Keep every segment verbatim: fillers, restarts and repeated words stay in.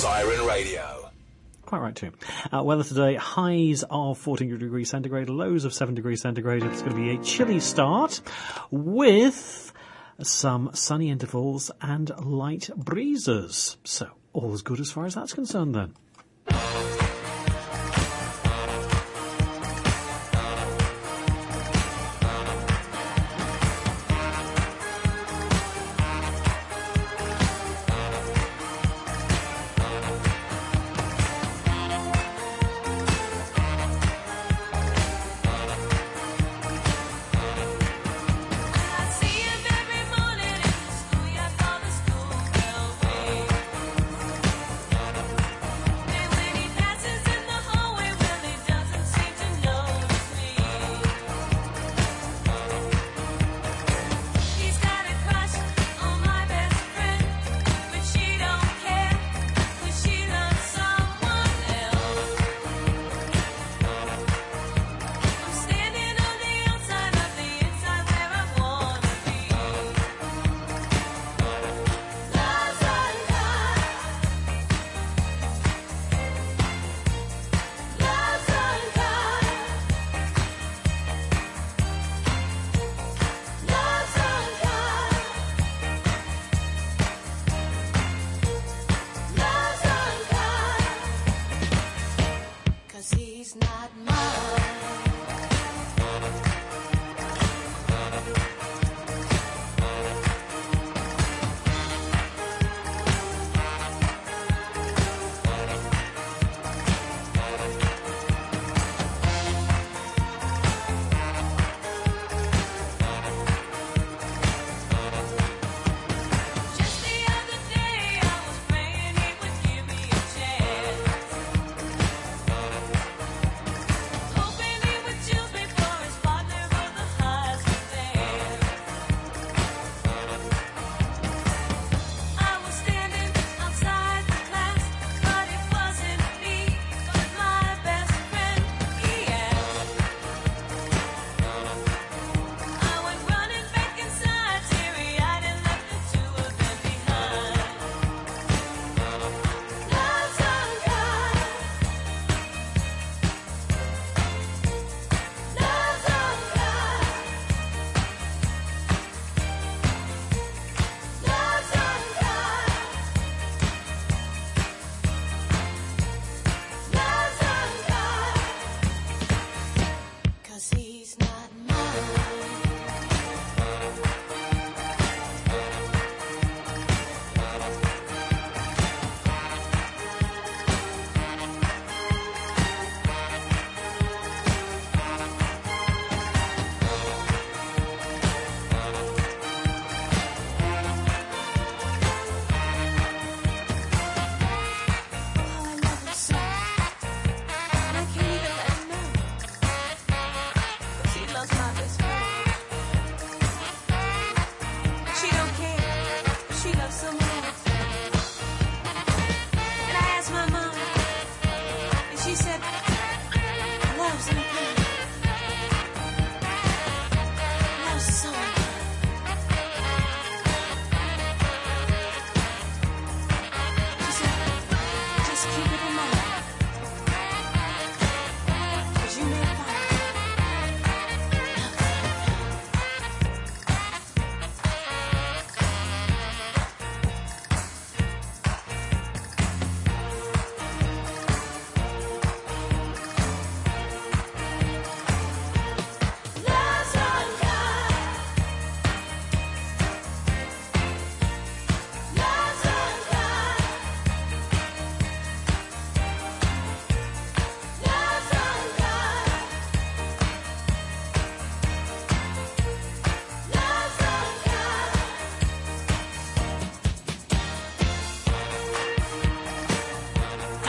Siren Radio. Quite right too. Uh, weather today, highs of fourteen degrees centigrade, lows of seven degrees centigrade. It's going to be a chilly start with some sunny intervals and light breezes. So, all is good as far as that's concerned then. When he passes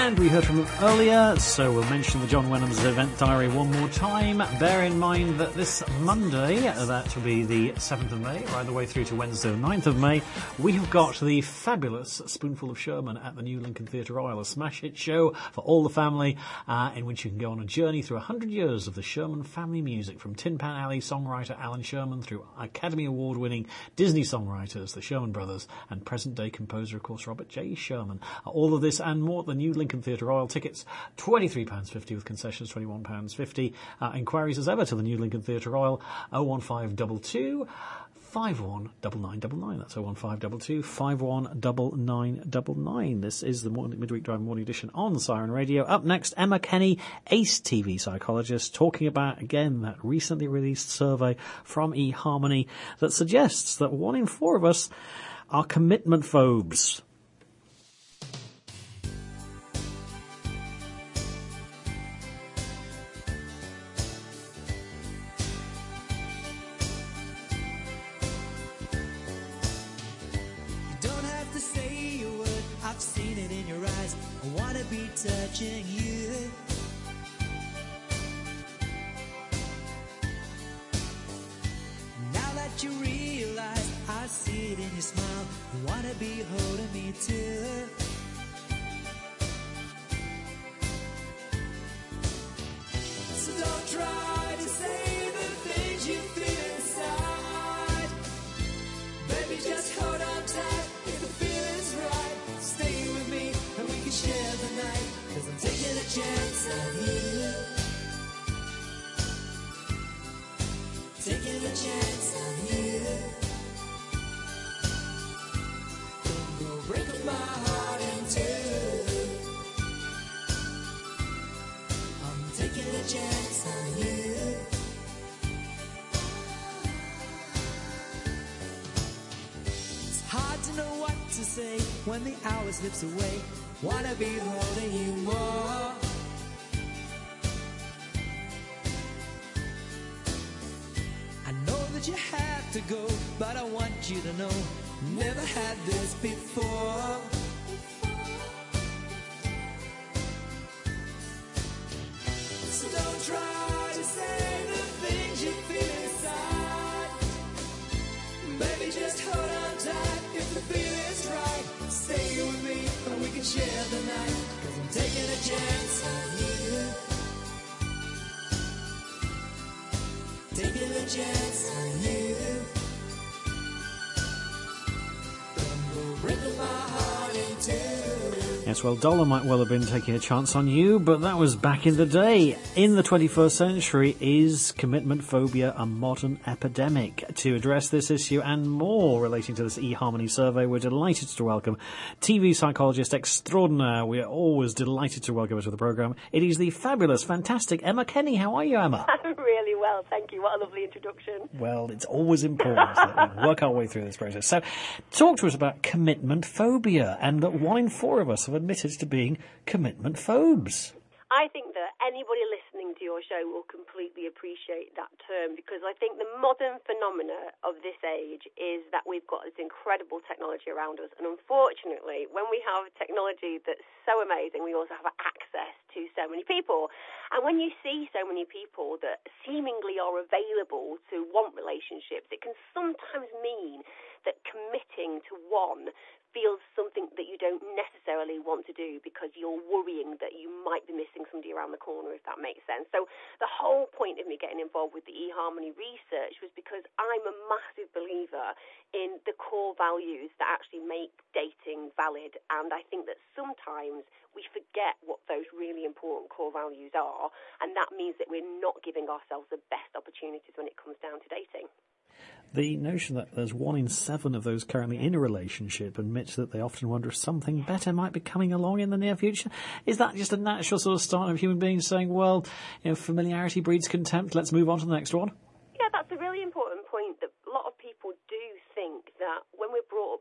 And we heard from them earlier, so we'll mention the John Wenham's event diary one more time. Bear in mind that this Monday, that will be the seventh of May, right the way through to Wednesday the ninth of May, we have got the fabulous Spoonful of Sherman at the New Lincoln Theatre Royal, a smash hit show for all the family, uh, in which you can go on a journey through one hundred years of the Sherman family music, from Tin Pan Alley songwriter Alan Sherman through Academy Award-winning Disney songwriters, the Sherman Brothers, and present-day composer, of course, Robert J. Sherman. Uh, all of this and more at the New Lincoln Theatre Royal. Tickets twenty-three pounds fifty with concessions twenty-one pounds fifty. Uh, inquiries as ever to the New Lincoln Theatre Royal, oh one five two two, five one nine nine nine nine. That's oh one five two two, five one nine nine nine nine. This is the morning, Midweek Drive Morning Edition on Siren Radio. Up next, Emma Kenny, ACE T V psychologist, talking about, again, that recently released survey from eHarmony that suggests that one in four of us are commitment phobes. Touching you. Now that you realize I see it in your smile, you wanna be holding me too. So don't try to say the things you feel inside. Baby, just hold on tight. If the feeling's right, stay with me and we can share the night. Cause I'm taking a chance on you. Taking a chance on you. Don't go break up my heart in two. I'm taking a chance on you. It's hard to know what to say when the hour slips away. Wanna be holding you more. I know that you have to go, but I want you to know, never had this before. So don't try to say the things you feel inside. Baby, just hold on tight. If the feeling's right, stay with me and we can share the night. Cause I'm taking a chance on you. Taking a chance on you. Don't go breaking my heart in two. Yes, well, Dollar might well have been taking a chance on you, but that was back in the day. In the twenty-first century, is commitment phobia a modern epidemic? To address this issue and more relating to this eHarmony survey, we're delighted to welcome T V psychologist extraordinaire. We are always delighted to welcome her to the programme. It is the fabulous, fantastic Emma Kenny. How are you, Emma? I'm really well, thank you. What a lovely introduction. Well, it's always important that we work our way through this process. So, talk to us about commitment phobia, and that one in four of us have admitted to being commitment phobes. I think that anybody listening to your show will completely appreciate that term, because I think the modern phenomena of this age is that we've got this incredible technology around us, and unfortunately, when we have technology that's so amazing, we also have access to so many people. And when you see so many people that seemingly are available to want relationships, it can sometimes mean that committing to one feels something that you don't necessarily want to do because you're worrying that you might be missing somebody around the corner, if that makes sense. So the whole point of me getting involved with the eHarmony research was because I'm a massive believer in the core values that actually make dating valid, and I think that sometimes we forget what those really important core values are, and that means that we're not giving ourselves the best opportunities when it comes down to dating. The notion that there's one in seven of those currently in a relationship admits that they often wonder if something better might be coming along in the near future. Is that just a natural sort of start of human beings saying, well, you know, familiarity breeds contempt, let's move on to the next one? Yeah, that's a really important point, that a lot of people do think that when we're brought up, particularly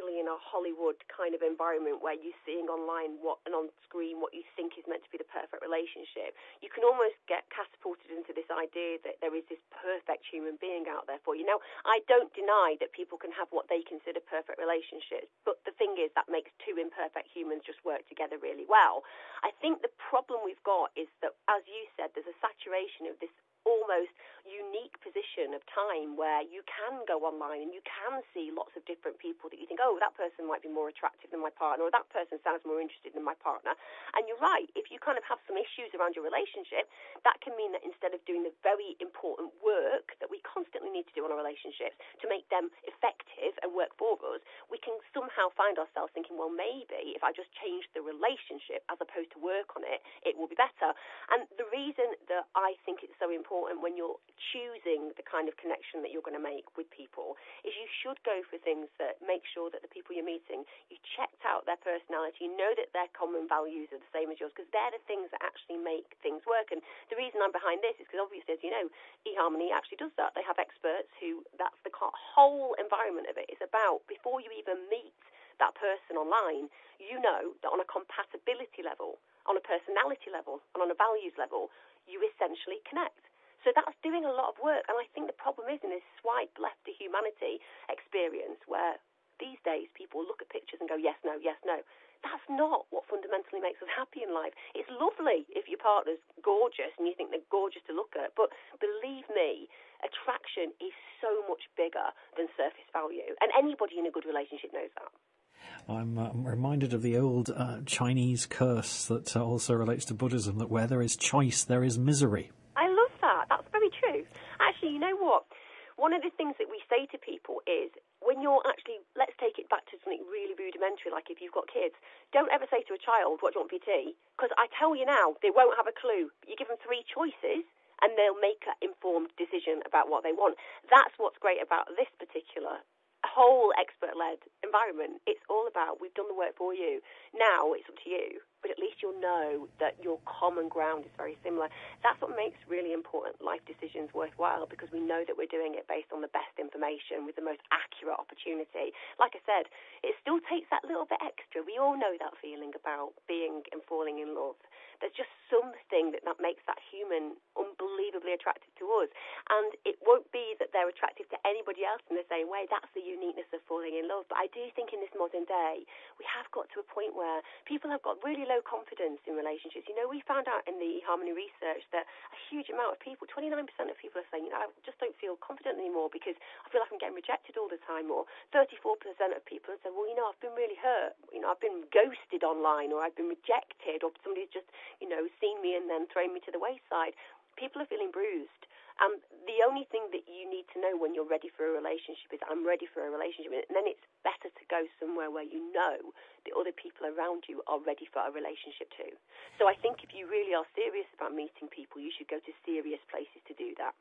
especially in a Hollywood kind of environment where you're seeing online what and on screen what you think is meant to be the perfect relationship, you can almost get catapulted into this idea that there is this perfect human being out there for you. Now, I don't deny that people can have what they consider perfect relationships, but the thing is that makes two imperfect humans just work together really well. I think the problem we've got is that, as you said, there's a saturation of this almost unique position of time where you can go online and you can see lots of different people that you think, oh, that person might be more attractive than my partner, or that person sounds more interested than my partner. And you're right, if you kind of have some issues around your relationship, that can mean that instead of doing the very important work that we constantly need to do on our relationships to make them effective and work for us, we can somehow find ourselves thinking, well, maybe if I just change the relationship as opposed to work on it, it will be better. And the reason that I think it's so important when you're choosing the kind of connection that you're going to make with people is you should go for things that make sure that the people you're meeting, you checked out their personality, you know that their common values are the same as yours, because they're the things that actually make things work. And the reason I'm behind this is because obviously, as you know, eHarmony actually does that. They have experts who, that's the whole environment of it is about, before you even meet that person online, you know that on a compatibility level, on a personality level, and on a values level, you essentially connect. So that's doing a lot of work, and I think the problem is in this swipe left to humanity experience where these days people look at pictures and go, yes, no, yes, no. That's not what fundamentally makes us happy in life. It's lovely if your partner's gorgeous and you think they're gorgeous to look at, but believe me, attraction is so much bigger than surface value, and anybody in a good relationship knows that. I'm, uh, I'm reminded of the old uh, Chinese curse that uh, also relates to Buddhism, that where there is choice, there is misery. I love that. That's very true. Actually, you know what? One of the things that we say to people is when you're actually, let's take it back to something really rudimentary, like if you've got kids, don't ever say to a child, what do you want for your tea? Because I tell you now, they won't have a clue. You give them three choices and they'll make an informed decision about what they want. That's what's great about this particular whole expert-led environment. It's all about, we've done the work for you. Now it's up to you, but at least you'll know that your common ground is very similar. That's what makes really important life decisions worthwhile, because we know that we're doing it based on the best information with the most accurate opportunity. Like I said, it still takes that little bit extra. We all know that feeling about being and falling in love. There's just something that, that makes that human unbelievably attractive to us. And it won't be that they're attractive to anybody else in the same way. That's the uniqueness of falling in love. But I do think in this modern day, we have got to a point where people have got really low confidence in relationships. You know, we found out in the eHarmony research that a huge amount of people, twenty-nine percent of people are saying, you know, I just don't feel confident anymore because I feel like I'm getting rejected all the time. Or thirty-four percent of people have said, well, you know, I've been really hurt. You know, I've been ghosted online, or I've been rejected, or somebody's just, you know, seen me and then thrown me to the wayside. People are feeling bruised. And the only thing that you need to know when you're ready for a relationship is, I'm ready for a relationship. And then it's better to go somewhere where you know the other people around you are ready for a relationship too. So I think if you really are serious about meeting people, you should go to serious places to do that.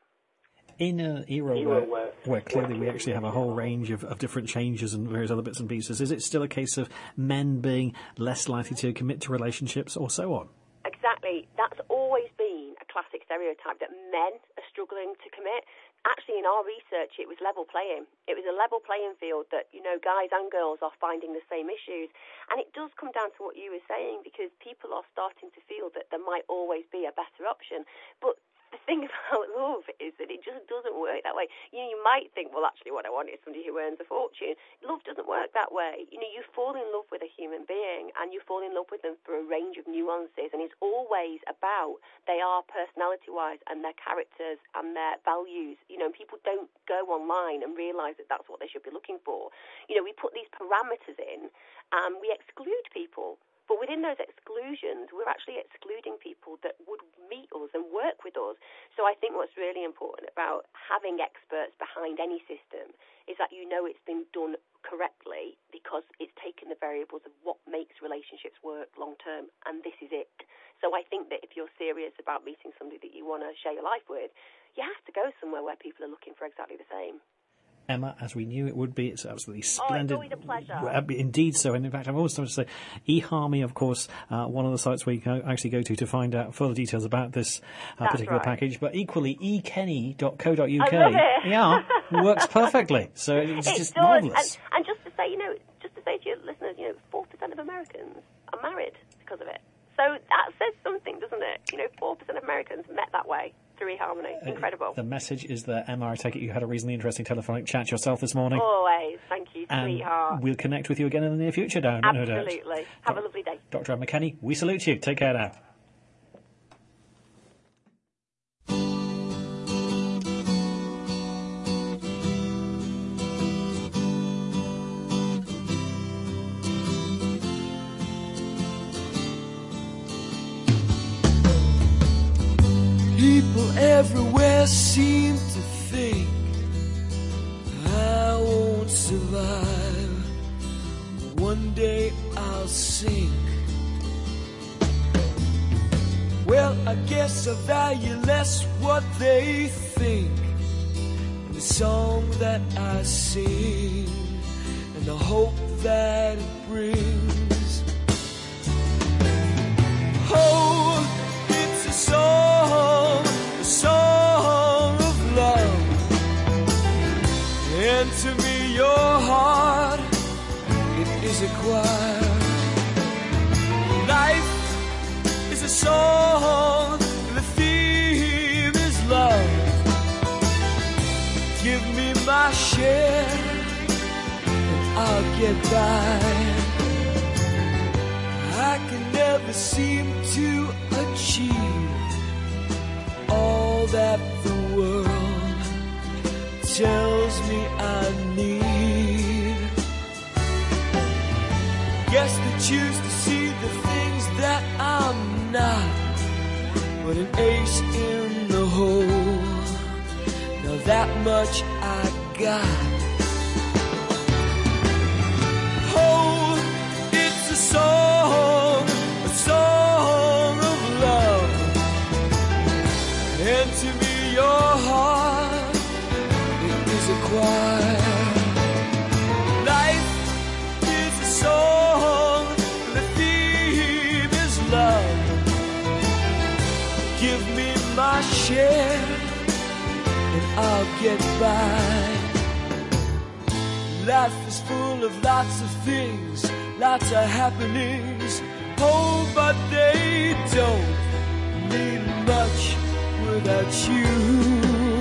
In an era where, where clearly we actually have a whole range of, of different changes and various other bits and pieces, is it still a case of men being less likely to commit to relationships or so on? Exactly. That's always been a classic stereotype, that men are struggling to commit. Actually, in our research, it was level playing. It was a level playing field that, you know, guys and girls are finding the same issues. And it does come down to what you were saying, because people are starting to feel that there might always be a better option. But the thing about love is that it just doesn't work that way. You know, you might think, well, actually what I want is somebody who earns a fortune. Love doesn't work that way. You know, you fall in love with a human being and you fall in love with them for a range of nuances, and it's always about they are personality-wise and their characters and their values. You know, people don't go online and realise that that's what they should be looking for. You know, we put these parameters in and we exclude people. But within those exclusions, we're actually excluding people that would meet us and work with us. So I think what's really important about having experts behind any system is that you know it's been done correctly, because it's taken the variables of what makes relationships work long term, and this is it. So I think that if you're serious about meeting somebody that you want to share your life with, you have to go somewhere where people are looking for exactly the same. Emma, as we knew it would be, it's absolutely splendid. Oh, it's always a pleasure. Indeed so. And in fact, I've always started to say, eHarmony, of course, uh, one of the sites where you can actually go to to find out further details about this uh, particular right. package. But equally, e kenny dot co dot U K. I love it. Yeah, works perfectly. So it's it just does. marvellous. And, and just to say, you know, just to listeners, you know, four percent of Americans are married because of it. So that says something, doesn't it? You know, four percent of Americans met that way through eHarmony. Incredible. The message is there. Emma, I take it you had a reasonably interesting telephonic chat yourself this morning. Always. Thank you, and sweetheart. We'll connect with you again in the near future, Darren. Absolutely. No doubt. Have a lovely day. Doctor Emma Kenny, we salute you. Take care now. People everywhere seem to think I won't survive. One day I'll sink. Well, I guess I value less what they think and the song that I sing and the hope that it brings. Oh, it's a song, a song of love. And to me your heart, it is a choir. Life is a song, the theme is love. Give me my share and I'll get by. I can never seem to achieve all that the world tells me I need. Guess they choose to see the things that I'm not, but an ace in the hole. Now that much I got. Oh, it's a song, a song of love. And to me your heart, it is a choir. Life is a song, the theme is love. Give me my share and I'll get by. Life is full of lots of things, lots of happenings. Oh, but they don't mean much without you.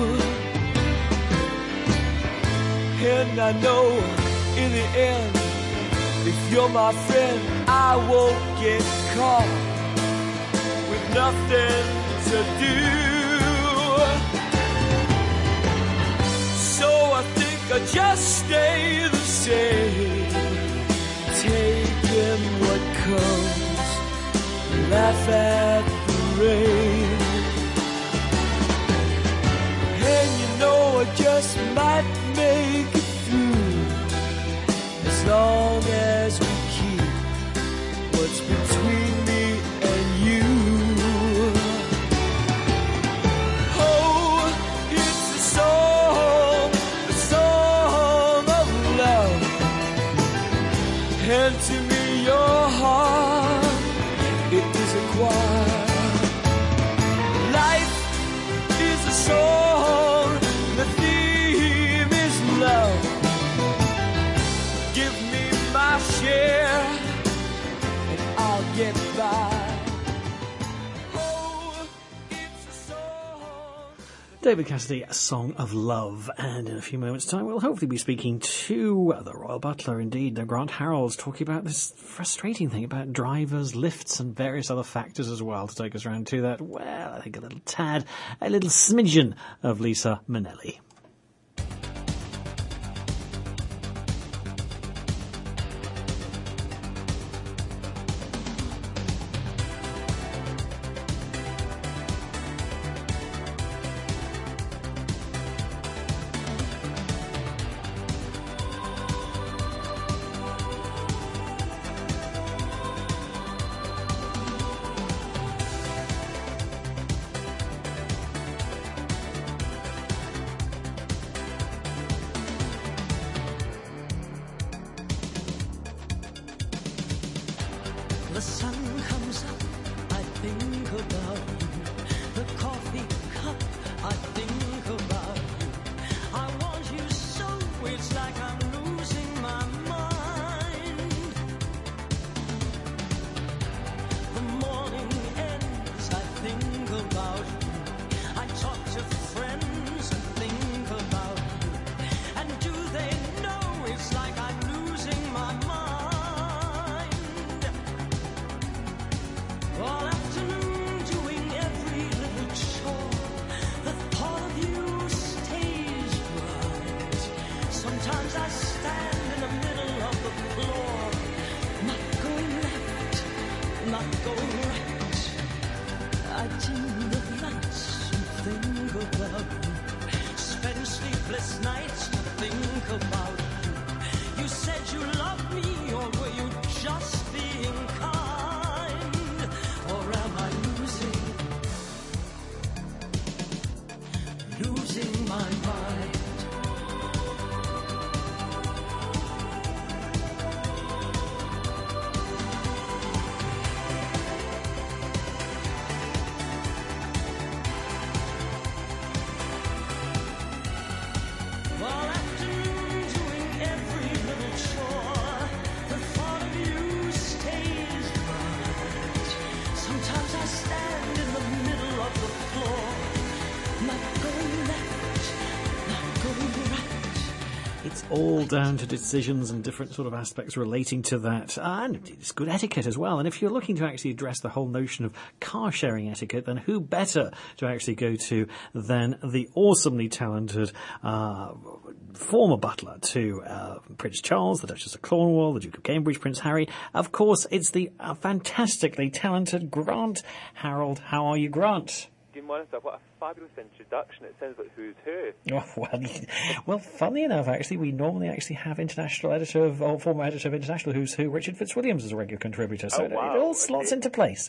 And I know in the end, if you're my friend, I won't get caught with nothing to do. So I think I'll just stay the same, taking what comes, laugh at the rain. And you know I just might make it through, as long as we keep what's between me and you. Oh, it's a song, a song of love. And to me your heart, it is a choir. Life is a song, the theme is love. Give me my share and I'll get by. Oh, it's a song. David Cassidy, A Song of Love. And in a few moments' time, we'll hopefully be speaking to the Royal Butler, indeed, the Grant Harold's, talking about this frustrating thing about drivers, lifts, and various other factors as well. To take us around to that, well, I think a little tad, a little smidgen of Lisa Minnelli. The sun comes up, I think about you. The coffee cup, I think about you. I want you so, it's like I'm losing my mind. not go right. I dim the lights and think about you. Spend sleepless nights to think about you. You said you loved me, or were you just being kind? Or am I losing, losing my mind? All down to decisions and different sort of aspects relating to that. And it's good etiquette as well. And if you're looking to actually address the whole notion of car sharing etiquette, then who better to actually go to than the awesomely talented uh, former butler to uh, Prince Charles, the Duchess of Cornwall, the Duke of Cambridge, Prince Harry. Of course, it's the uh, fantastically talented Grant Harold. How are you, Grant? Monitor, what a fabulous introduction. It sounds like Who's Who. Oh, well, well, funnily enough, actually, we normally actually have international editor of, or former editor of International Who's Who, Richard Fitzwilliams, as a regular contributor, so oh, wow. it, it all slots into place.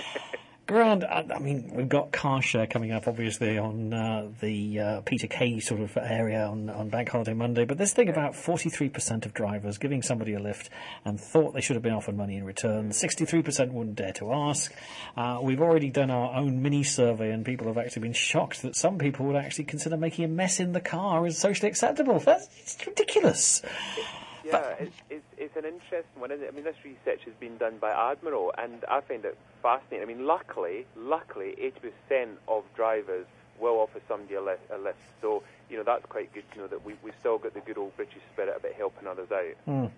Grant, I, I mean, we've got car share coming up, obviously, on uh, the uh, Peter Kay sort of area on, on Bank Holiday Monday, but this thing about forty-three percent of drivers giving somebody a lift and thought they should have been offered money in return, sixty-three percent wouldn't dare to ask. Uh, we've already done our own mini-survey, and people have actually been shocked that some people would actually consider making a mess in the car as socially acceptable. That's it's ridiculous. Yeah, but, it's, it's, it's an interesting one, isn't it? I mean, this research has been done by Admiral, and I find it fascinating. I mean, luckily, luckily, eighty percent of drivers will offer somebody a lift, a lift. So, you know, that's quite good to know that we, we've still got the good old British spirit about helping others out. Mm.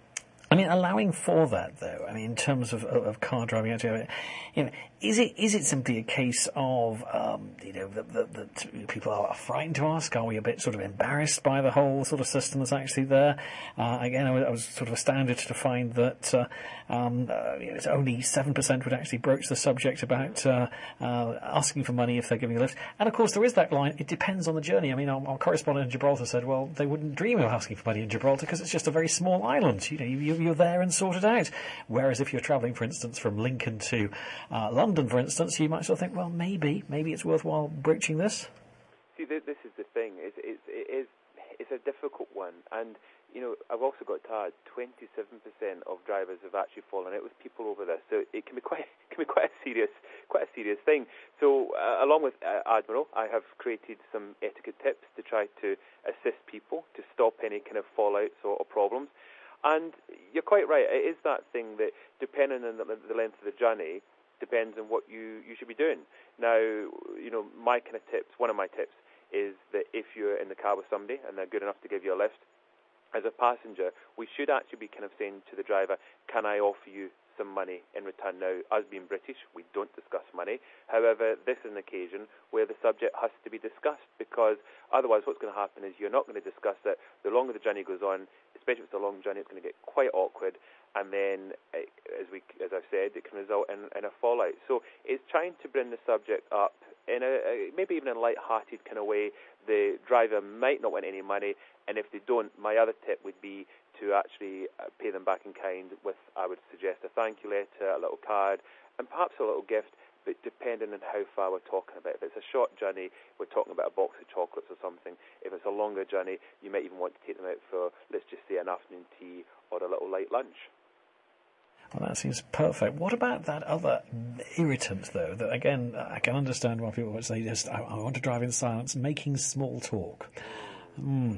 I mean, allowing for that, though, I mean, in terms of, of, of car driving, actually, you know, is it is it simply a case of, um, you know, that, that, that people are frightened to ask? Are we a bit sort of embarrassed by the whole sort of system that's actually there? Uh, again, I was, I was sort of astounded to find that uh, um, uh, you know, it's only seven percent would actually broach the subject about uh, uh, asking for money if they're giving a lift. And, of course, there is that line, it depends on the journey. I mean, our, our correspondent in Gibraltar said, well, they wouldn't dream of asking for money in Gibraltar because it's just a very small island. You know, you, you you're there and sort it out. Whereas if you're travelling, for instance, from Lincoln to uh, London, for instance, you might sort of think, well, maybe, maybe it's worthwhile broaching this. See, this is the thing. It's, it's, it is, it's a difficult one. And, you know, I've also got to add, twenty-seven percent of drivers have actually fallen out with people over this. So it can be quite, can be quite a serious, quite a serious thing. So, uh, along with uh, Admiral, I have created some etiquette tips to try to assist people to stop any kind of fallouts or, or problems. And you're quite right. It is that thing that, depending on the, the length of the journey, depends on what you, you should be doing. Now, you know, my kind of tips, one of my tips is that if you're in the car with somebody and they're good enough to give you a lift, as a passenger, we should actually be kind of saying to the driver, can I offer you some money in return? Now, us being British, we don't discuss money. However, this is an occasion where the subject has to be discussed, because otherwise what's going to happen is you're not going to discuss it. The longer the journey goes on, especially if it's a long journey, it's going to get quite awkward, and then, as we, as I've said, it can result in, in a fallout. So it's trying to bring the subject up in a, a maybe even in a light-hearted kind of way. The driver might not want any money, and if they don't, my other tip would be to actually pay them back in kind with, I would suggest, a thank you letter, a little card, and perhaps a little gift, but depending on how far we're talking about. If it's a short journey, we're talking about a box of chocolates or something. If it's a longer journey, you might even want to take them out for, let's just say, an afternoon tea or a little light lunch. Well, that seems perfect. What about that other irritant, though, that, again, I can understand why people would say, just, I, I want to drive in silence, making small talk. Mm.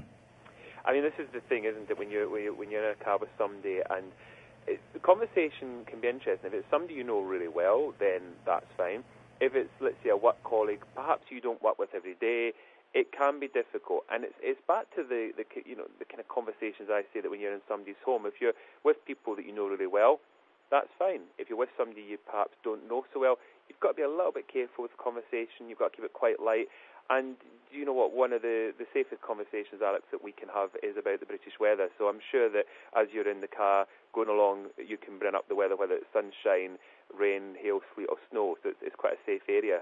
I mean, this is the thing, isn't it, when you're, when you're, when you're in a car with somebody, and it, the conversation can be interesting. If it's somebody you know really well, then that's fine. If it's, let's say, a work colleague, perhaps you don't work with every day, it can be difficult. And it's it's back to the, the you know the kind of conversations I say that when you're in somebody's home, if you're with people that you know really well, that's fine. If you're with somebody you perhaps don't know so well, you've got to be a little bit careful with the conversation. You've got to keep it quite light. And you know what? One of the, the safest conversations, Alex, that we can have is about the British weather. So I'm sure that as you're in the car going along, you can bring up the weather, whether it's sunshine, rain, hail, sleet or snow. So it's, it's quite a safe area.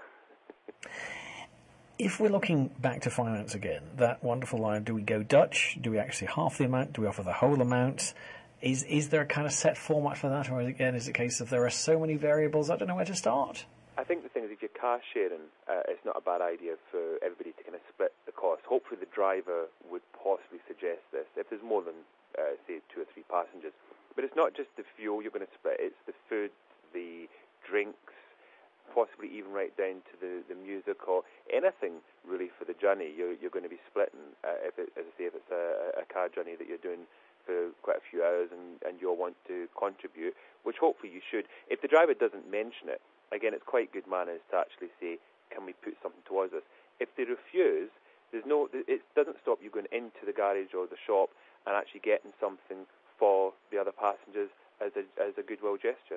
If we're looking back to finance again, that wonderful line, do we go Dutch? Do we actually half the amount? Do we offer the whole amount? Is is there a kind of set format for that? Or again, is it a case of there are so many variables, I don't know where to start? I think the thing is, if you're car sharing, uh, it's not a bad idea for everybody to kind of split the cost. Hopefully the driver would possibly suggest this if there's more than, uh, say, two or three passengers. But it's not just the fuel you're going to split, it's the food, the drinks, possibly even right down to the, the music or anything really for the journey. You're, you're going to be splitting, uh, if it, as I say, if it's a, a car journey that you're doing for quite a few hours and, and you'll want to contribute, which hopefully you should. If the driver doesn't mention it, again, it's quite good manners to actually say, can we put something towards us? If they refuse, there's no, it doesn't stop you going into the garage or the shop and actually getting something for the other passengers as a, as a goodwill gesture.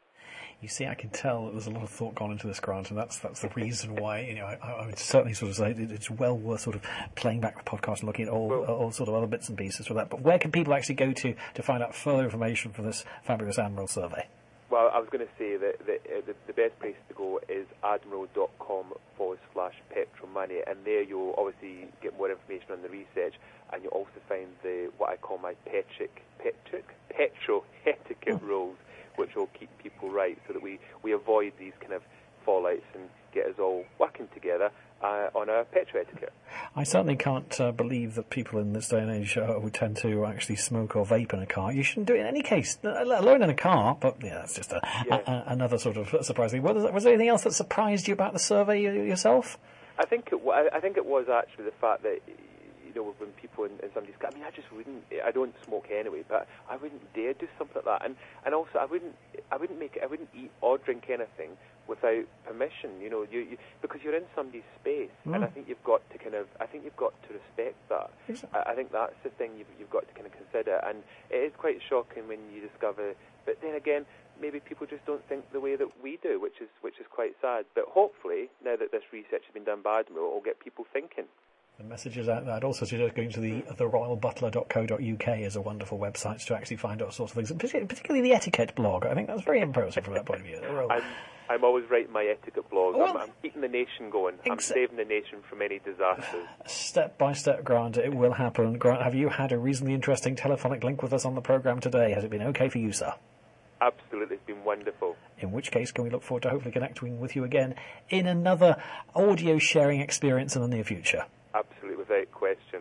You see, I can tell that there's a lot of thought gone into this, Grant, and that's that's the reason why, you know, I, I would certainly sort of say it, it's well worth sort of playing back the podcast and looking at all, well, all sort of other bits and pieces for that. But where can people actually go to to find out further information for this fabulous Admiral survey? Well, I was going to say that the, uh, the, the best place to go is admiral.com forward slash petrol money, and there you'll obviously get more information on the research, and you'll also find the what I call my petric, petric, petrol etiquette oh. rules, which will keep people right so that we, we avoid these kind of fallouts and get us all working together uh, on our petrol etiquette. I certainly can't uh, believe that people in this day and age uh, would tend to actually smoke or vape in a car. You shouldn't do it in any case, let alone in a car, but yeah, that's just a, yeah. a, a, another sort of surprising. Was there, was there anything else that surprised you about the survey yourself? I think it, I think it was actually the fact that, you know, when people in, in somebody's car, I mean, I just wouldn't, I don't smoke anyway, but I wouldn't dare do something like that. And, and also, I wouldn't, I wouldn't make, I wouldn't eat or drink anything without permission, you know, you, you because you're in somebody's space, mm. and I think you've got to kind of, I think you've got to respect that. Exactly. I, I think that's the thing you've, you've got to kind of consider, and it is quite shocking when you discover, but then again, maybe people just don't think the way that we do, which is which is quite sad. But hopefully, now that this research has been done by Admiral, it'll get people thinking. The messages out there. I'd also suggest going to the the royal butler dot co dot uk is a wonderful website to actually find all sorts of things, and particularly, particularly the etiquette blog. I think that's very impressive from that point of view. I'm, I'm always writing my etiquette blog. Well, I'm, I'm keeping the nation going. Exa- I'm saving the nation from any disasters. Step by step, Grant, it will happen. Grant, have you had a reasonably interesting telephonic link with us on the programme today? Has it been okay for you, sir? Absolutely, it's been wonderful. In which case, can we look forward to hopefully connecting with you again in another audio sharing experience in the near future? Absolutely, without question.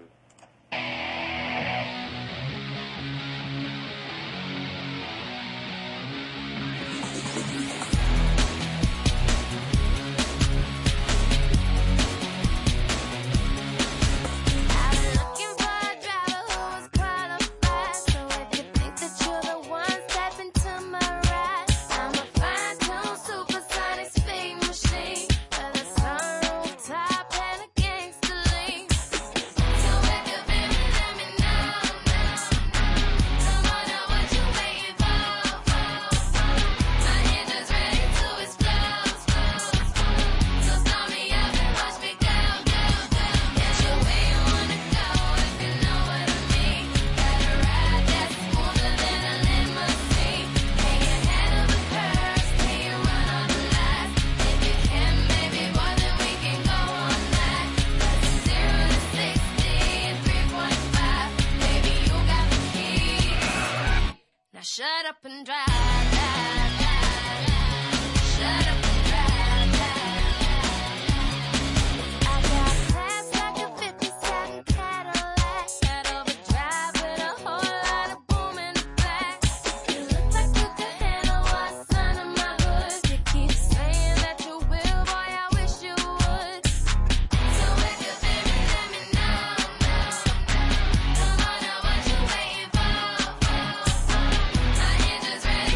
Shut up and drive, drive, drive. Shut up and drive, drive, drive. I got class like a fifty-seven Cadillac. Got overdrive with a whole lot of boom in the back. You look like you could handle what's under my hood. You keep saying that you will, boy, I wish you would. So if you're baby, let me know, know, know. Come on now, what you waiting for, for, for? My engine's ready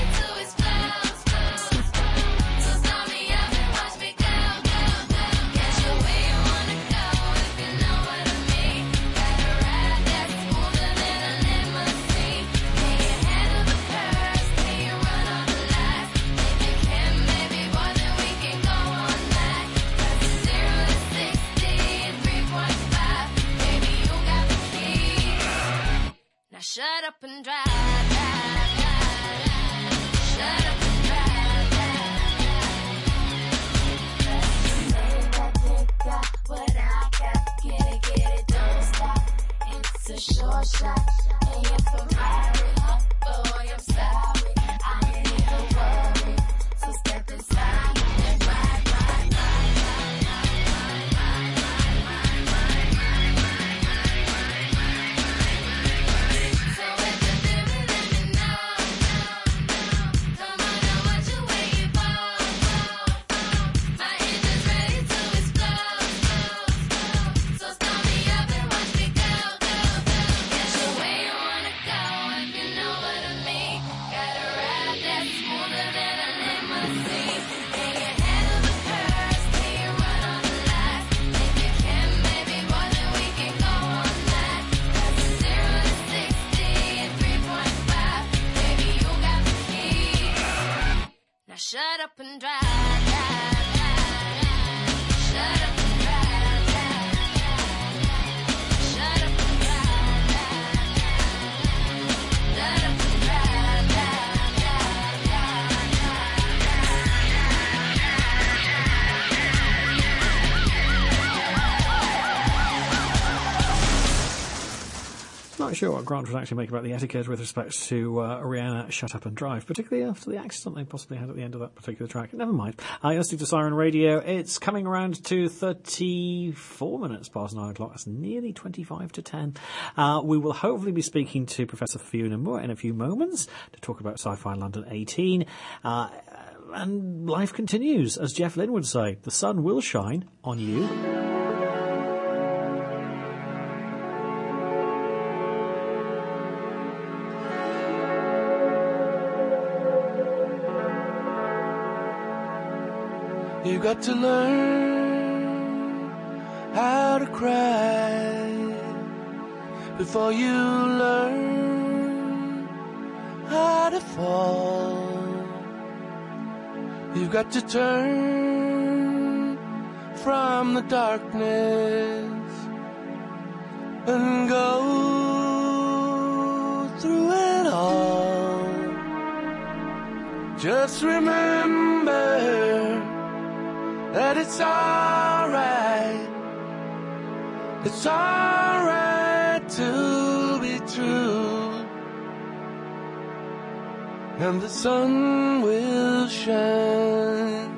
and drive, drive, drive, drive. Shut up and drive, drive, drive. They got what I got. Get it, get it, don't stop. It's a short shot. And you're Ferrari. Boy, I'm sorry. I ain't even worried. So step inside and ride, ride, so if you feel me, let me know, know, know. Come on, I want you where you fall, fall, fall. My engine's ready to explode, explode, explode. So start me up and watch me go, go, go. Get you where you wanna go, if you know what I mean. Got a ride that's smoother than a limousine. And you handle the curves till you run on the lights. If you can, maybe more than we can go all night. Cause it's zero to sixty in three point five. Baby, you got the key. Now shut up and drive, drive, drive, drive. Shut up and drive, drive, drive, drive. Shut up and drive, drive, drive, drive. Shut up and drive, drive, drive, Not sure what Grant would actually make about the etiquette with respect to uh, Rihanna Shut Up and Drive, particularly after the accident they possibly had at the end of that particular track. Never mind. Uh, you're listening to Siren Radio. It's coming around to thirty-four minutes past nine o'clock. That's nearly twenty-five to ten. Uh, we will hopefully be speaking to Professor Fiona Moore in a few moments to talk about Sci-Fi London eighteen. Uh, and life continues, as Jeff Lynne would say. The sun will shine on you. You got to learn how to cry before you learn how to fall. You've got to turn from the darkness and go through it all. Just remember that it's alright, it's alright to be true, and the sun will shine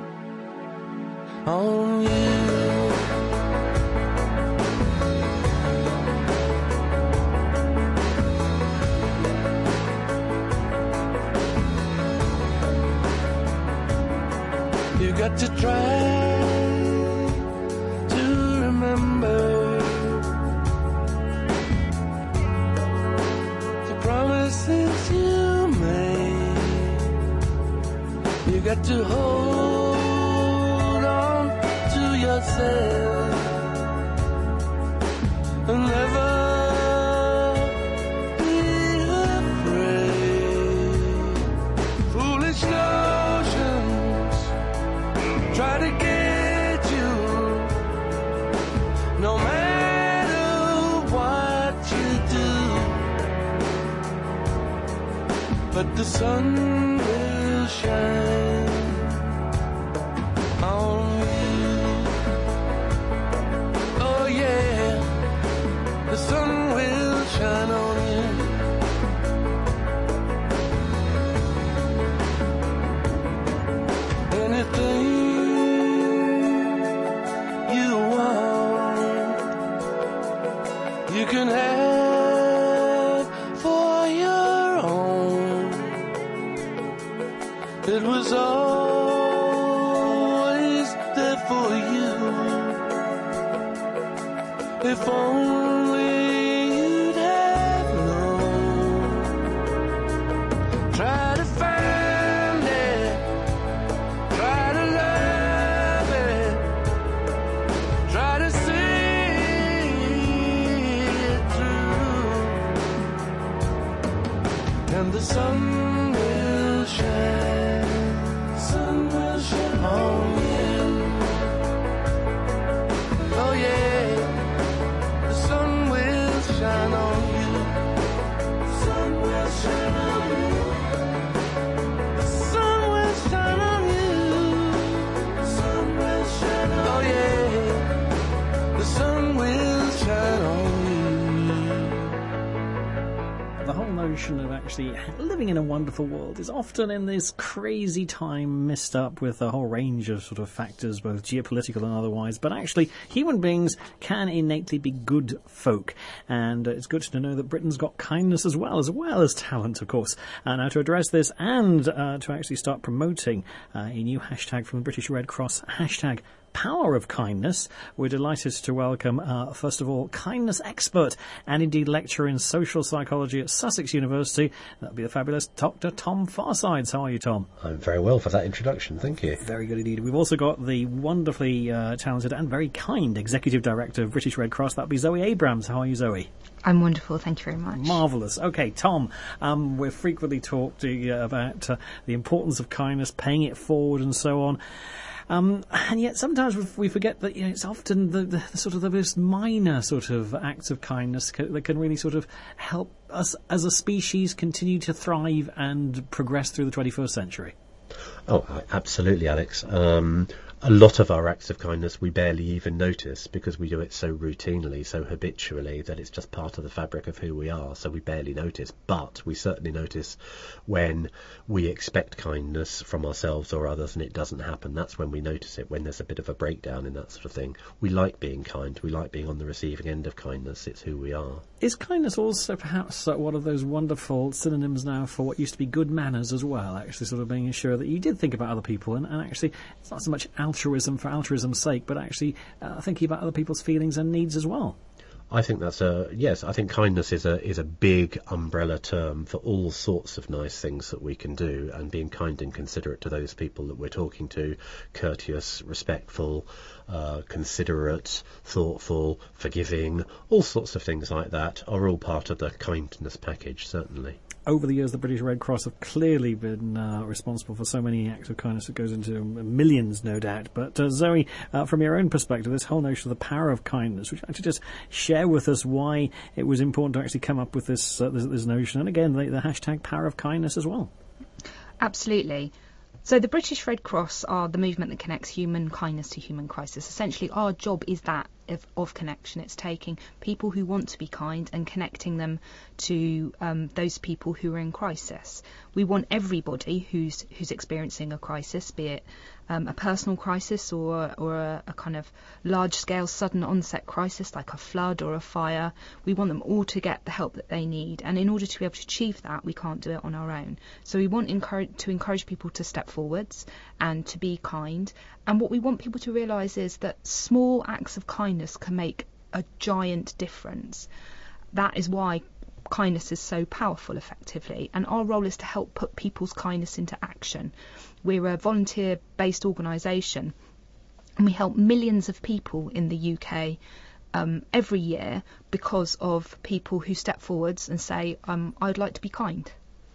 on you. You got to try promises you made. You got to hold on to yourself and never be afraid. Foolish notions try to get you, no matter what you do. But the sun will shine on you. Oh yeah, the sun will shine on you. Anything you want, you can have for your own. It was always there for you. If only you'd have known. Try to find it, try to love it, try to see it through, and the sun will shine, sun will shine on you. Oh yeah, the sun will shine on you. Sun will actually living in a wonderful world is often in this crazy time messed up with a whole range of sort of factors, both geopolitical and otherwise. But actually, human beings can innately be good folk. And uh, it's good to know that Britain's got kindness as well, as well as talent, of course. Uh, now, to address this and uh, to actually start promoting uh, a new hashtag from the British Red Cross, hashtag Power of Kindness, we're delighted to welcome, uh, first of all, kindness expert and indeed lecturer in social psychology at Sussex University. That'll be the fabulous Doctor Tom Farsides. How are you, Tom? I'm very well for that introduction, thank you. Very good indeed. We've also got the wonderfully uh, talented and very kind Executive Director of British Red Cross. That'll be Zoe Abrams. How are you, Zoe? I'm wonderful, thank you very much. Marvellous. Okay, Tom, um, we've frequently talked uh, about uh, the importance of kindness, paying it forward and so on. Um, and yet sometimes we forget that, you know, it's often the, the, the sort of the most minor sort of acts of kindness ca- that can really sort of help us as a species continue to thrive and progress through the twenty-first century. Oh, absolutely, Alex. Um, a lot of our acts of kindness we barely even notice because we do it so routinely, so habitually, that it's just part of the fabric of who we are, so we barely notice. But we certainly notice when we expect kindness from ourselves or others and it doesn't happen. That's when we notice it, when there's a bit of a breakdown in that sort of thing. We like being kind. We like being on the receiving end of kindness. It's who we are. Is kindness also perhaps uh, one of those wonderful synonyms now for what used to be good manners as well, actually sort of making sure that you did think about other people and, and actually it's not so much altruism for altruism's sake, but actually uh, thinking about other people's feelings and needs as well? I think that's a yes. I think kindness is a is a big umbrella term for all sorts of nice things that we can do, and being kind and considerate to those people that we're talking to, courteous, respectful, uh, considerate, thoughtful, forgiving, all sorts of things like that are all part of the kindness package, certainly. Over the years, the British Red Cross have clearly been uh, responsible for so many acts of kindness that goes into millions, no doubt. But uh, Zoe, uh, from your own perspective, this whole notion of the power of kindness, would you like to just share with us why it was important to actually come up with this uh, this, this notion, and again, the, the hashtag power of kindness as well? Absolutely. So the British Red Cross are the movement that connects human kindness to human crisis. Essentially, our job is that of, of connection. It's taking people who want to be kind and connecting them to um, those people who are in crisis. We want everybody who's who's experiencing a crisis, be it um, a personal crisis or or a, a kind of large-scale sudden onset crisis like a flood or a fire. We want them all to get the help that they need, and in order to be able to achieve that, we can't do it on our own. So we want encourage, to encourage people to step forwards and to be kind. And what we want people to realise is that small acts of kindness can make a giant difference. That is why kindness is so powerful, effectively, and our role is to help put people's kindness into action. We're a volunteer-based organisation, and we help millions of people in the U K um, every year because of people who step forwards and say, um, I'd like to be kind.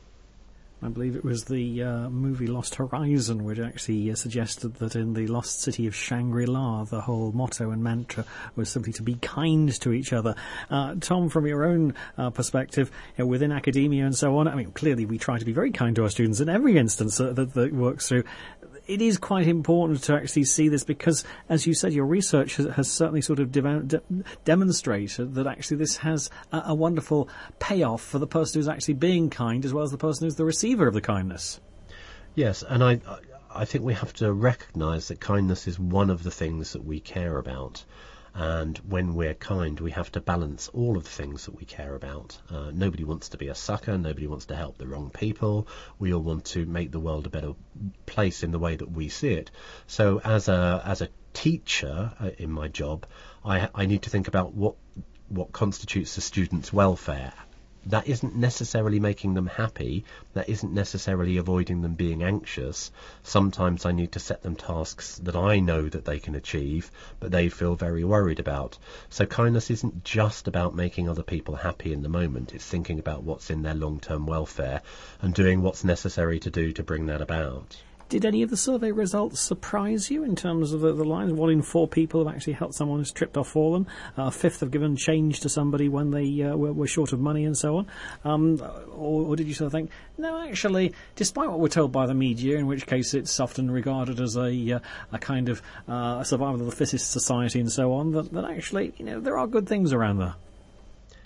I believe it was the uh, movie Lost Horizon which actually uh, suggested that in the lost city of Shangri-La, the whole motto and mantra was simply to be kind to each other. Uh, Tom, from your own uh, perspective, you know, within academia and so on, I mean, clearly we try to be very kind to our students in every instance uh, that, that works through. It is quite important to actually see this because, as you said, your research has, has certainly sort of de- de- demonstrated that actually this has a, a wonderful payoff for the person who's actually being kind as well as the person who's the receiver of the kindness. Yes, and I, I think we have to recognise that kindness is one of the things that we care about. And when we're kind, we have to balance all of the things that we care about. Uh, nobody wants to be a sucker. Nobody wants to help the wrong people. We all want to make the world a better place in the way that we see it. So as a as a teacher uh, in my job, I, I need to think about what what constitutes the student's welfare. That isn't necessarily making them happy. That isn't necessarily avoiding them being anxious. Sometimes I need to set them tasks that I know that they can achieve, but they feel very worried about. So kindness isn't just about making other people happy in the moment. It's thinking about what's in their long-term welfare and doing what's necessary to do to bring that about. Did any of the survey results surprise you in terms of the, the lines? One in four people have actually helped someone who's tripped or fallen. Uh, a fifth have given change to somebody when they uh, were, were short of money and so on. Um, or, or did you sort of think, no, actually, despite what we're told by the media, in which case it's often regarded as a, uh, a kind of uh, survival of the fittest society and so on, that, that actually, you know, there are good things around there?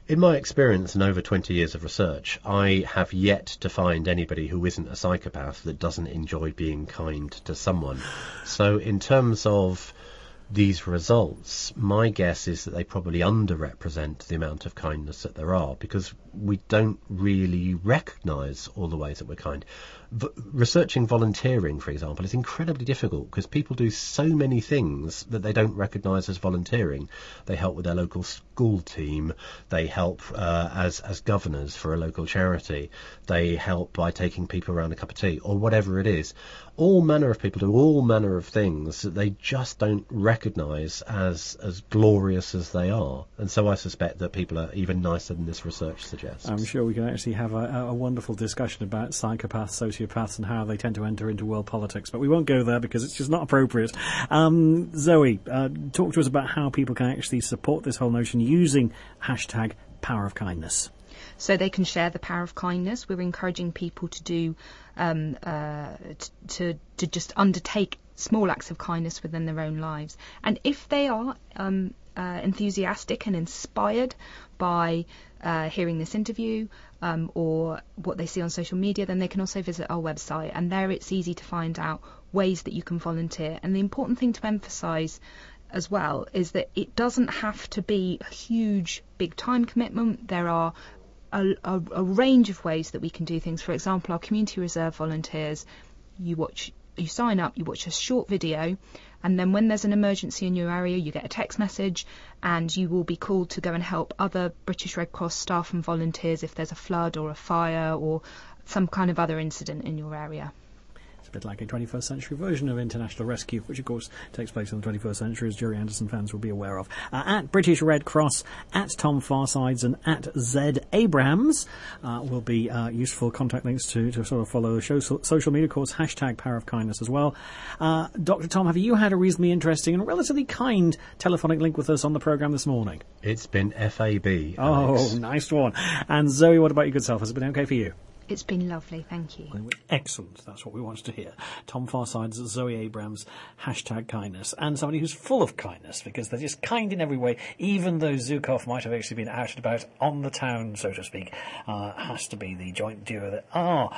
In my experience and over twenty years of research, I have yet to find anybody who isn't a psychopath that doesn't enjoy being kind to someone. So in terms of these results, my guess is that they probably underrepresent the amount of kindness that there are, because we don't really recognise all the ways that we're kind. V- researching volunteering, for example, is incredibly difficult because people do so many things that they don't recognise as volunteering. They help with their local school team, they help uh, as, as governors for a local charity, they help by taking people around a cup of tea, or whatever it is. All manner of people do all manner of things that they just don't recognise as as glorious as they are. And so I suspect that people are even nicer than this research suggests. I'm sure we can actually have a, a wonderful discussion about psychopaths, sociopaths, and how they tend to enter into world politics, but we won't go there because it's just not appropriate. Um, Zoe, uh, talk to us about how people can actually support this whole notion using hashtag Power of Kindness. So they can share the power of kindness. We're encouraging people to do, um, uh, t- to to just undertake small acts of kindness within their own lives. And if they are um, uh, enthusiastic and inspired by uh, hearing this interview um, or what they see on social media, then they can also visit our website. And there it's easy to find out ways that you can volunteer. And the important thing to emphasise as well is that it doesn't have to be a huge, big time commitment. There are A, a, a range of ways that we can do things. For example, our community reserve volunteers, you watch, you sign up, you watch a short video, and then when there's an emergency in your area, you get a text message, and you will be called to go and help other British Red Cross staff and volunteers if there's a flood or a fire or some kind of other incident in your area. A bit like a twenty-first century version of International Rescue, which of course takes place in the twenty-first century, as Jerry Anderson fans will be aware of. Uh, at British Red Cross, at Tom Farsides, and at Zed Abrahams uh, will be uh, useful contact links to, to sort of follow the show. So, social media, of course, hashtag Power of Kindness as well. Uh, Doctor Tom, have you had a reasonably interesting and relatively kind telephonic link with us on the programme this morning? It's been F A B. Oh, Alex. Nice one. And Zoe, what about your good self? Has it been okay for you? It's been lovely, thank you. Excellent, that's what we wanted to hear. Tom Farsides, Zoe Abrams, hashtag kindness, and somebody who's full of kindness, because they're just kind in every way, even though Zukov might have actually been out and about on the town, so to speak. Uh, has to be the joint duo that are.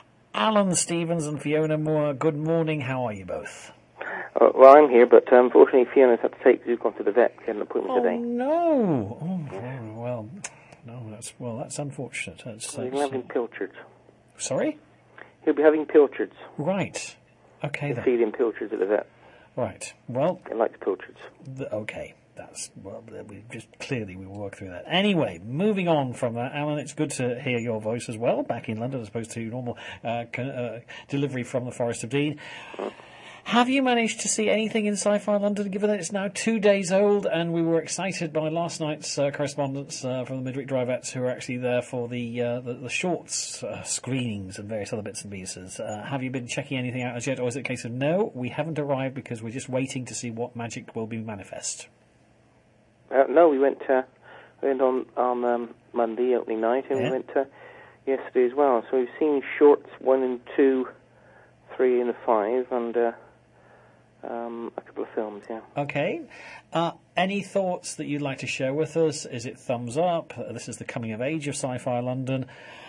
Alan Stevens and Fiona Moore, good morning, how are you both? Uh, well, I'm here, but um, unfortunately Fiona's had to take Zukov to the vet. She had an appointment Oh today. no! Oh, yeah. well... No, that's well. That's unfortunate. That's, He'll that's, be having pilchards. Sorry? He'll be having pilchards. Right. Okay They then. feed him pilchards at the vet. Right. Well. He likes pilchards. The, okay. That's well. We just clearly we will work through that. Anyway, moving on from that, Alan. It's good to hear your voice as well, back in London as opposed to normal uh, con- uh, delivery from the Forest of Dean. Mm. Have you managed to see anything in Sci-Fi London, given that it's now two days old, and we were excited by last night's uh, correspondence uh, from the Midwick Drivettes who were actually there for the uh, the, the shorts uh, screenings and various other bits and pieces. Uh, have you been checking anything out as yet, or is it a case of no, we haven't arrived because we're just waiting to see what magic will be manifest? Uh, no, we went uh, we went on, on um, Monday, opening night, and yeah. we went uh, yesterday as well. So we've seen shorts one and two, three and five, and... Uh, Um, a couple of films, yeah. Okay. Uh, any thoughts that you'd like to share with us? Is it thumbs up? Uh, this is the coming of age of Sci-Fi London.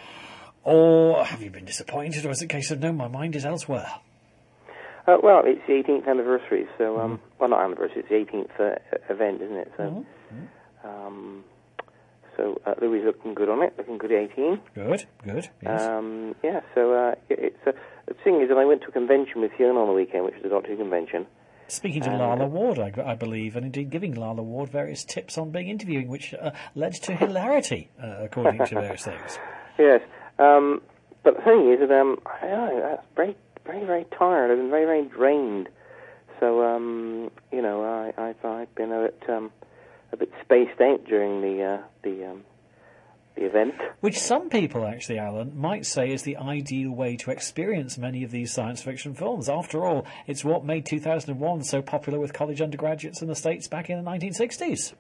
Or have you been disappointed? Or is it a case of, no, my mind is elsewhere? Uh, well, it's the eighteenth anniversary, so, um, mm-hmm. well, not anniversary, it's the eighteenth uh, event, isn't it? So, mm-hmm. um, so uh, Louis looking good on it, looking good at eighteen. Good, good, yes. Um, yeah, so uh, it, it's uh, the thing is that I went to a convention with Fiona on the weekend, which was a Doctor Who convention. Speaking to and, Lala uh, Ward, I, I believe, and indeed giving Lala Ward various tips on being interviewing, which uh, led to hilarity, uh, according to various things. Yes, um, but the thing is that um, I don't know, I'm very, very, very tired. I've been very, very drained. So, um, you know, I, I've, I've been a bit, um, a bit spaced out during the uh, the um, the event. Which some people, actually, Alan, might say is the ideal way to experience many of these science fiction films. After all, it's what made two thousand one so popular with college undergraduates in the States back in the nineteen sixties.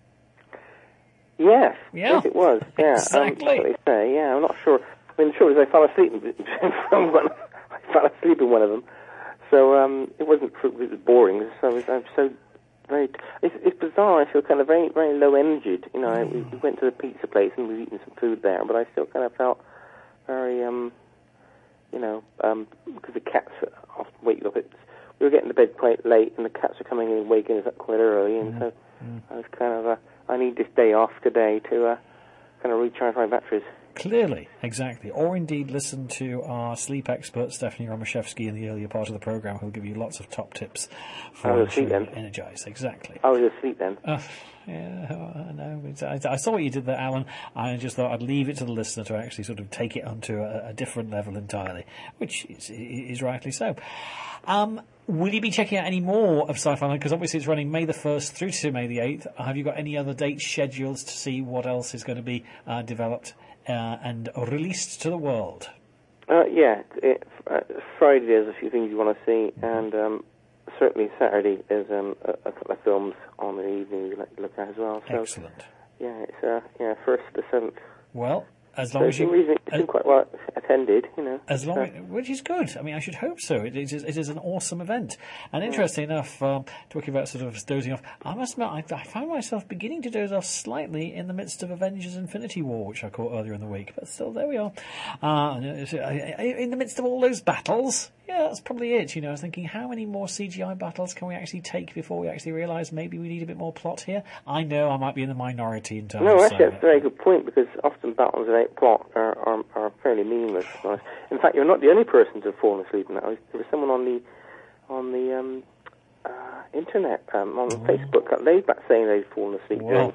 Yes, yeah. yes, it was. Yeah, exactly. Um, what they say. Yeah, I'm not sure. I mean, the trouble is, I fell asleep. In, I fell asleep in one of them, so um, it wasn't. It was boring. So I was, I was so very. It's, it's bizarre. I feel kind of very, very low energied. You know, I, we, we went to the pizza place and we've eaten some food there, but I still kind of felt very, um, you know, um, because the cats often wake you up. It's, we were getting to bed quite late, and the cats are coming in and waking us up quite early, and mm. so mm. I was kind of, uh, I need this day off today to uh, kind of recharge my batteries. Clearly, exactly. Or indeed listen to our sleep expert, Stephanie Romashevsky, in the earlier part of the programme, who'll give you lots of top tips for I was asleep then. energise. Exactly. I was asleep then. Uh, yeah, I know. It's, I, I saw what you did there, Alan. I just thought I'd leave it to the listener to actually sort of take it onto a, a different level entirely, which is, is rightly so. Um, will you be checking out any more of Sci-Fi Land? Because obviously it's running May the first through to May the eighth. Have you got any other dates scheduled to see what else is going to be uh, developed Uh, and released to the world? Uh, yeah, it, uh, Friday there's a few things you want to see, and um, certainly Saturday there's um, a, a couple of films on the evening you'd like to look at as well. So, excellent. Yeah, it's uh, yeah first to the seventh. Well, as long so as you, it's been uh, quite well attended, you know. As long, so. as, which is good. I mean, I should hope so. It, it, is, it is an awesome event. And interesting enough, um, talking about sort of dozing off, I must admit, I, I found myself beginning to doze off slightly in the midst of Avengers Infinity War, which I caught earlier in the week. But still, there we are. Uh, in the midst of all those battles, yeah, that's probably it. You know, I was thinking, how many more C G I battles can we actually take before we actually realise maybe we need a bit more plot here? I know I might be in the minority in terms no, of actually, saying that's a very good point, because often battles without plot are, are, are fairly meaningless. In fact, you're not the only person to have fallen asleep in that. There was someone on the on the um, uh, internet, um, on oh. Facebook, got laid back saying they'd fallen asleep during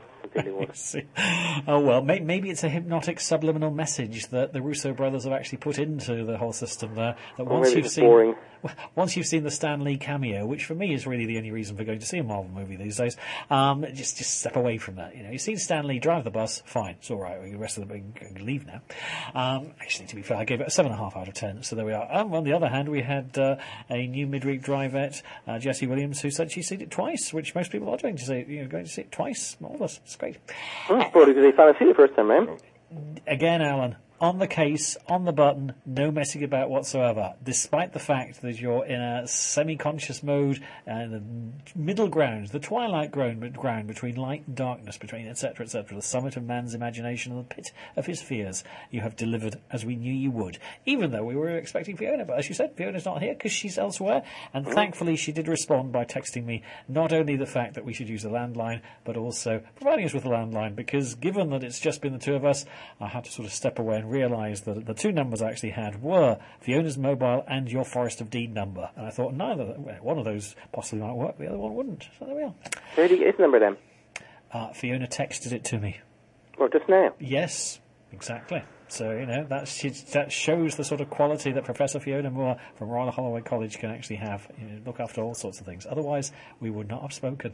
Oh well, may, maybe it's a hypnotic subliminal message that the Russo brothers have actually put into the whole system there. That or once maybe you've it's seen, boring. once you've seen the Stan Lee cameo, which for me is really the only reason for going to see a Marvel movie these days, um, just just step away from that. You know, you've seen Stan Lee drive the bus, fine, it's all right. The rest of them can leave now. Um, actually, to be fair, I gave it a seven and a half out of ten. So there we are. Um, on the other hand, we had uh, a new midweek drivette, uh, Jessie Williams, who said she's seen it twice, which most people are doing to see. You know, going to see it twice. Marvelous, it's great. Oh, probably because they fell asleep the first time, man. Again, Alan, on the case, on the button, no messing about whatsoever, despite the fact that you're in a semi-conscious mode, and the middle ground, the twilight ground, ground between light and darkness, between et cetera, et cetera, the summit of man's imagination and the pit of his fears, you have delivered as we knew you would, even though we were expecting Fiona. But as you said, Fiona's not here because she's elsewhere, and mm. thankfully she did respond by texting me not only the fact that we should use the landline, but also providing us with a landline, because given that it's just been the two of us, I had to sort of step away and realised that the two numbers I actually had were Fiona's mobile and your Forest of Dean number. And I thought neither, one of those possibly might work, the other one wouldn't. So there we are. Where did you get his number then? Uh, Fiona texted it to me. Well, just now? Yes, exactly. So, you know, that's, that shows the sort of quality that Professor Fiona Moore from Royal Holloway College can actually have. You know, look after all sorts of things. Otherwise, we would not have spoken.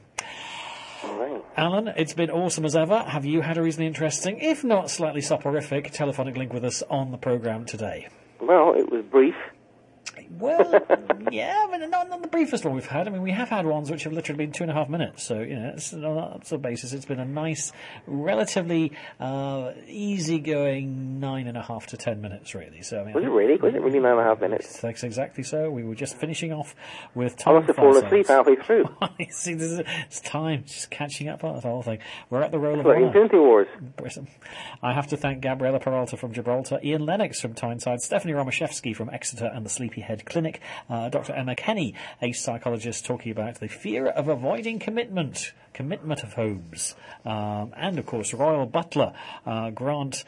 Right. Alan, it's been awesome as ever. Have you had a reasonably interesting, if not slightly soporific, telephonic link with us on the programme today? Well, it was brief. Well, yeah, I mean, not, not the briefest one we've had. I mean, we have had ones which have literally been two and a half minutes. So, you know, it's, on that sort of basis, it's been a nice, relatively uh, easygoing nine and a half to ten minutes, really. So, I mean, was it really? Was it really nine and a half minutes? That's exactly so. We were just finishing off with Tom I must have fallen asleep halfway through. See, this is, it's time, just catching up on the whole thing. We're at the roll of like honour. Infinity Wars. I have to thank Gabriella Peralta from Gibraltar, Ian Lennox from Tyneside, Stephanie Romashevsky from Exeter and the Sleepyhead Clinic, uh, Doctor Emma Kenny, a psychologist, talking about the fear of avoiding commitment, commitment of homes, um, and of course Royal Butler, uh, Grant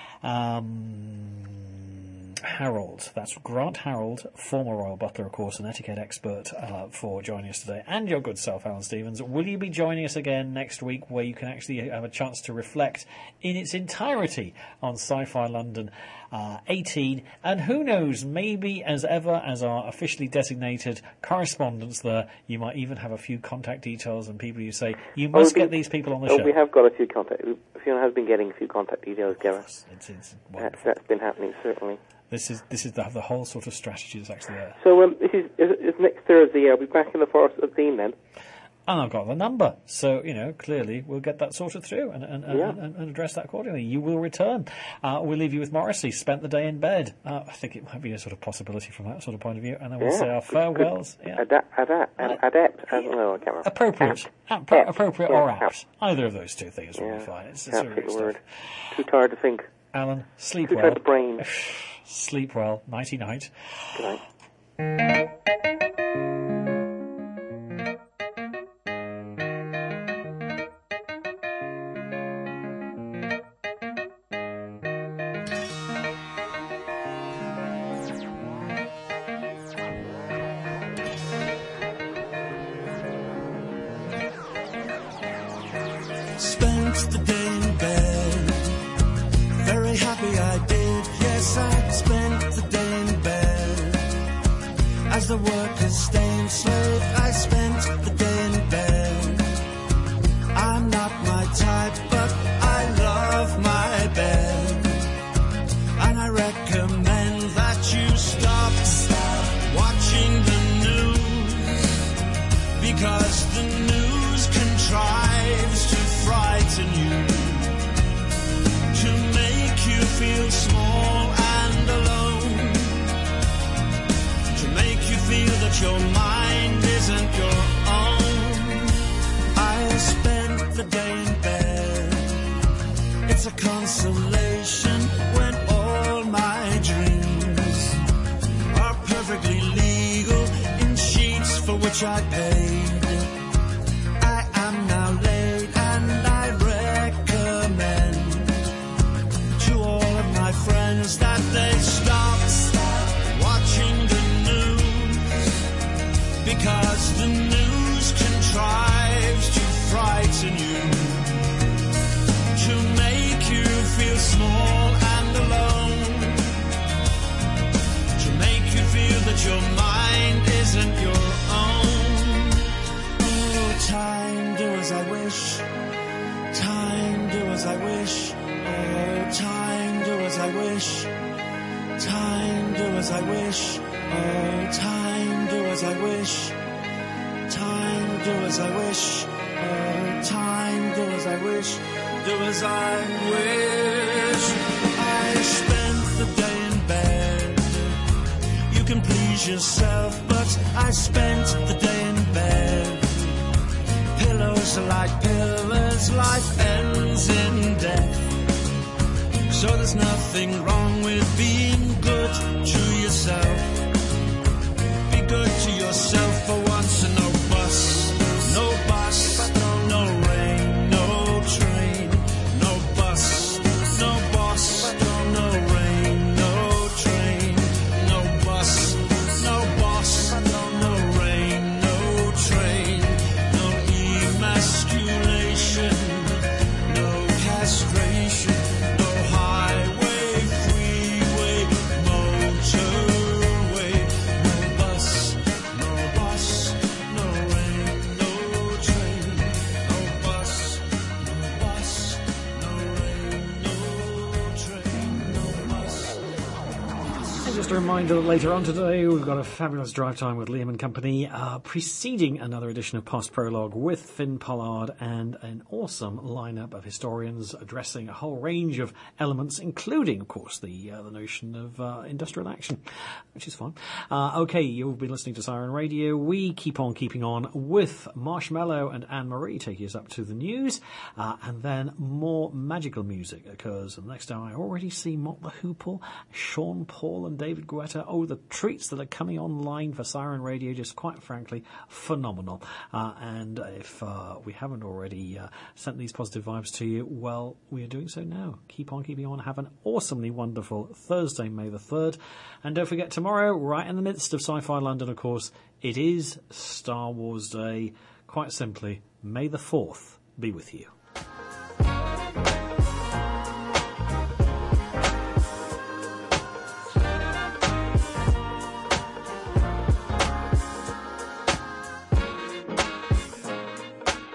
um, Harold. That's Grant Harold, former Royal Butler, of course, an etiquette expert, uh, for joining us today. And your good self, Alan Stevens. Will you be joining us again next week, where you can actually have a chance to reflect in its entirety on Sci-Fi London uh, eighteen, and who knows, maybe as ever, as our officially designated correspondents there, you might even have a few contact details and people you say, you must oh, get these people on the oh, show. We have got a few contact, Fiona has been getting a few contact details, Gareth. It's, it's that's, that's been happening, certainly. This is this is the, the whole sort of strategy that's actually there. So um, this is, is, is next Thursday. I'll be back in the Forest of Dean then. And I've got the number, so, you know, clearly we'll get that sorted through and, and, Yeah. and, and address that accordingly. You will return. Uh, we'll leave you with Morrissey, Spent the Day in Bed. Uh, I think it might be a sort of possibility from that sort of point of view. And then we'll Yeah. say our farewells. Yeah. Adapt, adapt, adept. I don't know. I can't remember. Appropriate. Apt. Ap- Apt. appropriate Yeah, or apt. apt. Either of those two things will Yeah. be fine. It's, it's Can't all pick good the word. stuff. Too tired to think. Alan, sleep Too well. tired to brain. Sleep well. Nighty night. Good night. Spent the day in bed, very happy I did. Yes, I spent the day in bed. As the workers stay enslaved, I spent the day in bed. I'm not my type, but I love my bed. And I recommend that you stop, stop watching the news, because the news contrives to frighten you, to make you feel small and alone, to make you feel that your mind isn't your own. I spent the day in bed. It's a consolation when all my dreams are perfectly legal in sheets for which I paid. I am now late and I recommend to all of my friends that they stop, stop watching the news, because the news contrives to frighten you, to make you feel small and alone, to make you feel that your mind isn't your own. Oh, time, do as I wish. Time, do as I wish. Oh, time, do as I wish. Time, do as I wish. Oh, time, do as I wish. Time, do as I wish. Oh, time, do as I wish. Do as I wish. I spent the day in bed. You can please yourself, but I spent the day in bed. Pillows are like pillars, life ends in death. So there's nothing wrong with being good to yourself. Be good to yourself for once, and no bus, no bus, no rain, no train, no bus, no bus, no rain, no train, no bus, no bus, no rain, no train, no emasculation, no castration, no highway, freeway, motorway, no bus, no bus, no rain, no train, no bus, no bus, no rain, no train, no bus. And just a reminder that later on today we've got a fabulous drive time with Liam and Company, uh, preceding another edition of Past Prologue with Finn Pollard and an awesome lineup of historians addressing a whole range of elements, including, of course, the uh, the notion of uh, industrial action, which is fun. Uh, okay, you've been listening to Siren Radio. We keep on keeping on with Marshmallow and Anne-Marie taking us up to the news, uh, and then more magical music occurs. And next time I already see Mott the Hoople, Sean Paul and David Guetta. Oh, the treats that are coming online for Siren Radio, just quite frankly, phenomenal. Uh, and if uh, we haven't already uh, sent these positive vibes to you, well, we are doing so now. Keep on keeping on. Have an awesomely wonderful Thursday, May the third. And don't forget, tomorrow, right in the midst of Sci-Fi London, of course, it is Star Wars Day. Quite simply, May the fourth be with you.